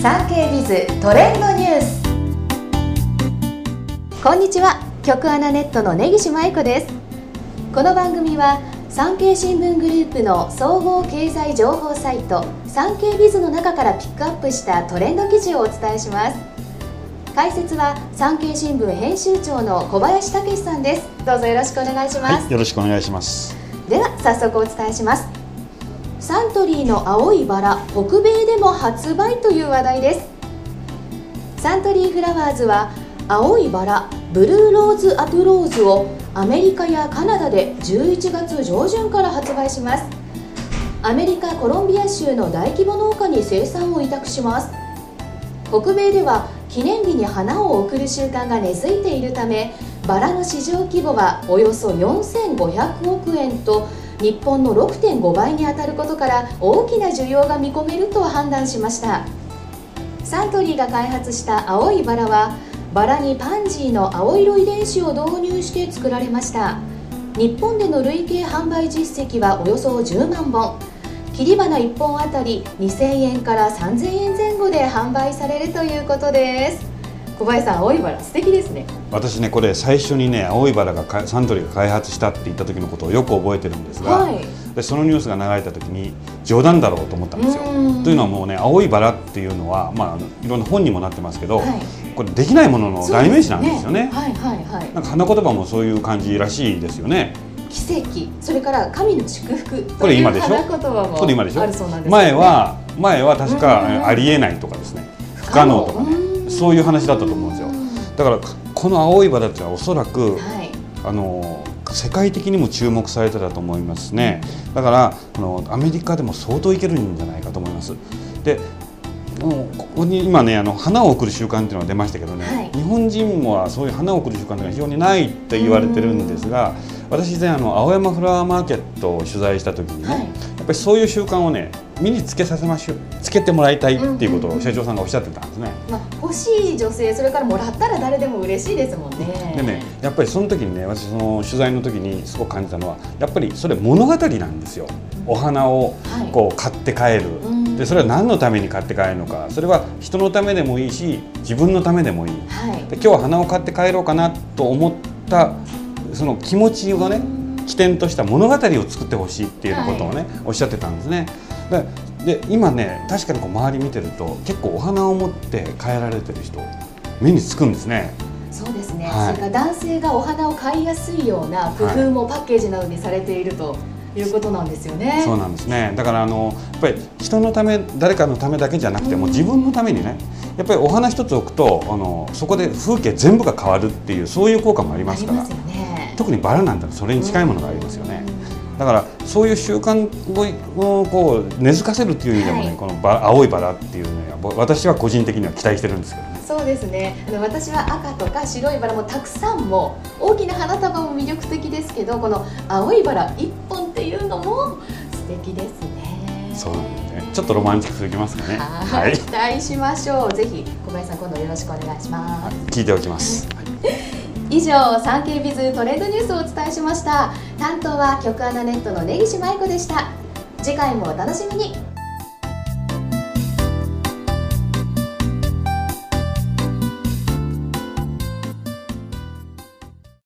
産経ビズトレンドニュース。こんにちは、局アナネットの根岸舞子です。この番組は産経新聞グループの総合経済情報サイト産経ビズの中からピックアップしたトレンド記事をお伝えします。解説は産経新聞編集長の小林武史さんです。どうぞよろしくお願いします。 はい、よろしくお願いします。 では早速お伝えします。サントリーの青いバラ、北米でも発売という話題です。サントリーフラワーズは青いバラ、ブルーローズアプローズをアメリカやカナダで11月上旬から発売します。アメリカコロンビア州の大規模農家に生産を委託します。北米では記念日に花を贈る習慣が根付いているため、バラの市場規模はおよそ4500億円と日本の 6.5 倍に当たることから大きな需要が見込めると判断しました。サントリーが開発した青いバラはバラにパンジーの青色遺伝子を導入して作られました。日本での累計販売実績はおよそ10万本、切り花1本あたり2000円から3000円前後で販売されるということです。小林さん、青いバラ素敵ですね。 私ね、これ最初にね、青いバラがサントリーが開発したって言った時のことをよく覚えてるんですが、 はい、 でそのニュースが流れた時に冗談だろうと思ったんですよ。というのはもうね、青いバラっていうのは、いろんな本にもなってますけど、はい、これできないものの代名詞なんですよね。なんか花言葉もそういう感じらしいですよね。 奇跡、それから神の祝福、 これ今でしょ。 花言葉もあるそうなんですよね。 前は確かありえないとかですね、不可能とかね、そういう話だったと思うんですよ。だからこの青いバラっていうのはおそらく、世界的にも注目されてたと思いますね。だからアメリカでも相当いけるんじゃないかと思います。でここに今ね、花を贈る習慣っていうのが出ましたけどね、日本人はそういう花を贈る習慣っていうのは非常にないって言われてるんですが、私以前青山フラワーマーケットを取材した時にね、やっぱりそういう習慣をね、身につけてもらいたいっていうことを社長さんがおっしゃってたんですね。 欲しい女性、それからもらったら誰でも嬉しいですもんね。 でね、やっぱりその時にね、私その取材の時にすごく感じたのは、やっぱりそれ物語なんですよ。お花をこう買って帰る、でそれは何のために買って帰るのか、それは人のためでもいいし自分のためでもいい、で今日は花を買って帰ろうかなと思ったその気持ちをね、起点とした物語を作ってほしいっていうことをね、おっしゃってたんですね。で今ね、確かにこう周り見てると結構お花を持って帰られてる人目につくんですね。 そうですね、それから男性がお花を買いやすいような工夫もパッケージなどにされているということなんですよね。 そうなんですね。だからやっぱり人のため、誰かのためだけじゃなくても自分のためにね、やっぱりお花一つ置くとそこで風景全部が変わるっていう、そういう効果もありますから、特にバラなんてそれに近いものがありますよね。だからそういう習慣をこう根付かせるっていう意味でもね、この青いバラっていうのは私は個人的には期待してるんですけどね。 そうですね、私は赤とか白いバラもたくさんも大きな花束も魅力的ですけど、この青いバラ1本っていうのも素敵ですね。 そうなんですね。ちょっとロマンチックすぎますかね。 はい、期待しましょう。ぜひ小林さん、今度よろしくお願いします。 聞いておきます。 以上、産経ビズトレンドニュースをお伝えしました。担当は局アナネットの根岸舞子でした。次回もお楽しみに。